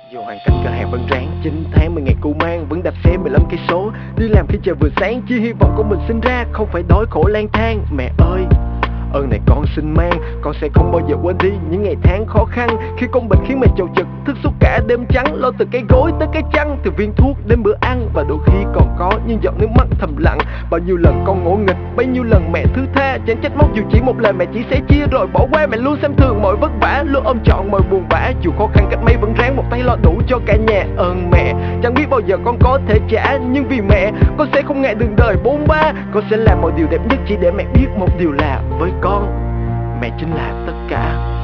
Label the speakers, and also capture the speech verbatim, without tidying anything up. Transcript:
Speaker 1: Dù hoàn cảnh cửa hàng vẫn ráng, chín tháng mười ngày cưu mang, vẫn đạp xe mười lăm cây số, đi làm khi trời vừa sáng, chỉ hy vọng con mình sinh ra không phải đói khổ lang thang. Mẹ ơi, ơn này con xin mang, con sẽ không bao giờ quên đi những ngày tháng khó khăn, khi con bệnh khiến mẹ chầu trực thức suốt cả đêm trắng, lo từ cái gối tới cái chăn, từ viên thuốc đến bữa ăn, và đôi khi còn có những giọt nước mắt thầm lặng. Bao nhiêu lần con ngỗ nghịch, bấy nhiêu lần mẹ thứ tha, chẳng trách móc dù chỉ một lời mẹ chỉ sẽ chia rồi bỏ qua. Mẹ luôn xem thường mọi vất vả, luôn ôm trọn mọi buồn bã, dù khó khăn cách mấy vẫn ráng một tay lo đủ cho cả nhà. Ơn mẹ, chẳng biết bao giờ con có thể trả, nhưng vì mẹ con sẽ không ngại đường đời bôn ba. Con sẽ làm mọi điều đẹp nhất chỉ để mẹ biết một điều là với con, mẹ chính là tất cả.